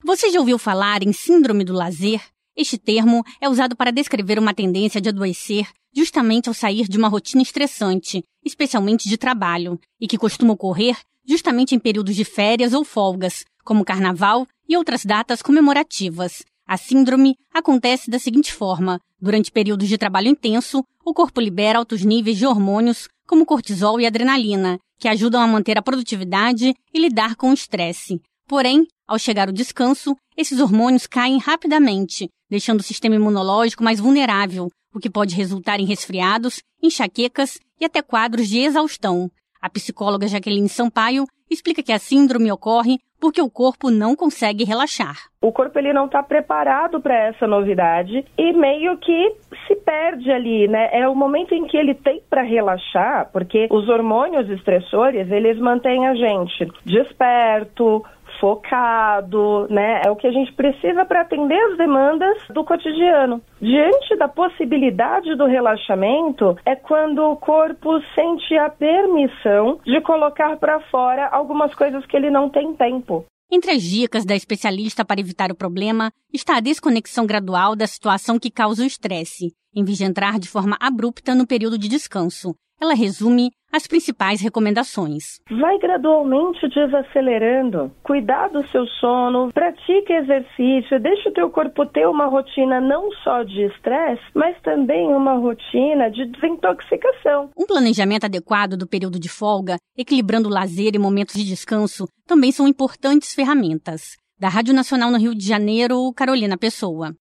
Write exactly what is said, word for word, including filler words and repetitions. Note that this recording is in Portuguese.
Você já ouviu falar em síndrome do lazer? Este termo é usado para descrever uma tendência de adoecer justamente ao sair de uma rotina estressante, especialmente de trabalho, e que costuma ocorrer justamente em períodos de férias ou folgas, como carnaval e outras datas comemorativas. A síndrome acontece da seguinte forma: durante períodos de trabalho intenso, o corpo libera altos níveis de hormônios como cortisol e adrenalina, que ajudam a manter a produtividade e lidar com o estresse. Porém, ao chegar o descanso, esses hormônios caem rapidamente, deixando o sistema imunológico mais vulnerável, o que pode resultar em resfriados, enxaquecas e até quadros de exaustão. A psicóloga Jaqueline Sampaio explica que a síndrome ocorre porque o corpo não consegue relaxar. O corpo ele não está preparado para essa novidade e meio que se perde ali, né? É o momento em que ele tem para relaxar, porque os hormônios estressores, eles mantêm a gente desperto, focado, né? É o que a gente precisa para atender as demandas do cotidiano. Diante da possibilidade do relaxamento, é quando o corpo sente a permissão de colocar para fora algumas coisas que ele não tem tempo. Entre as dicas da especialista para evitar o problema está a desconexão gradual da situação que causa o estresse, em vez de entrar de forma abrupta no período de descanso. Ela resume as principais recomendações. Vai gradualmente desacelerando. Cuidar do seu sono, pratique exercício, deixe o teu corpo ter uma rotina não só de estresse, mas também uma rotina de desintoxicação. Um planejamento adequado do período de folga, equilibrando lazer e momentos de descanso, também são importantes ferramentas. Da Rádio Nacional no Rio de Janeiro, Carolina Pessoa.